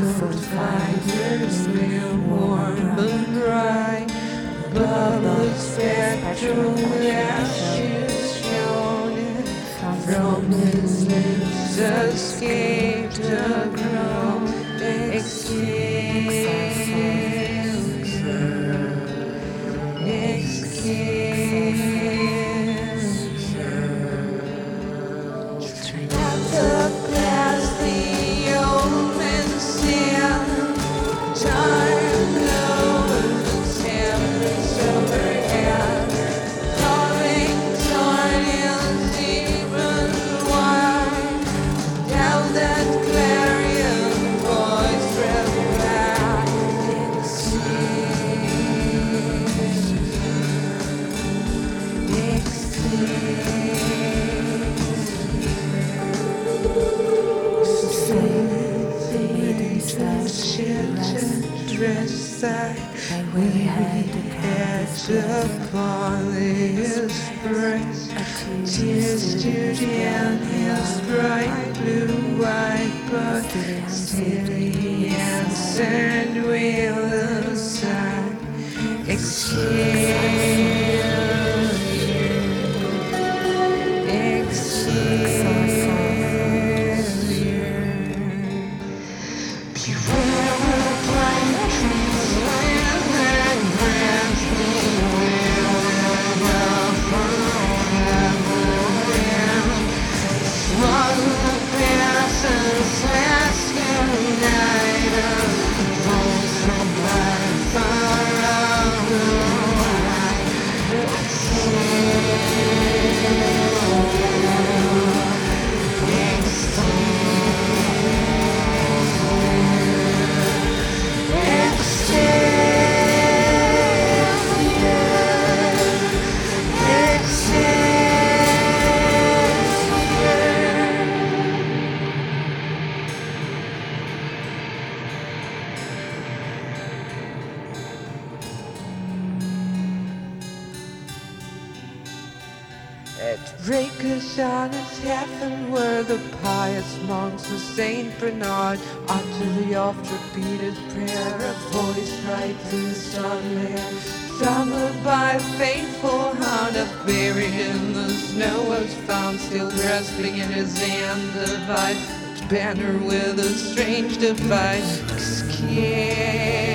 for 5 years, we're warm and bright. Bubble spectral ashes shone from his lips, escaped a groan. We had upon his breast, tears stood in his bright blue eyed, but still he answered with a sigh. At Reykjanes heaven were the pious monks of Saint Bernard. Unto the oft-repeated prayer, a voice right through the starlit air, summoned by a faithful hound, up buried in the snow was found, still grasping in his hand the vine, banner with a strange device.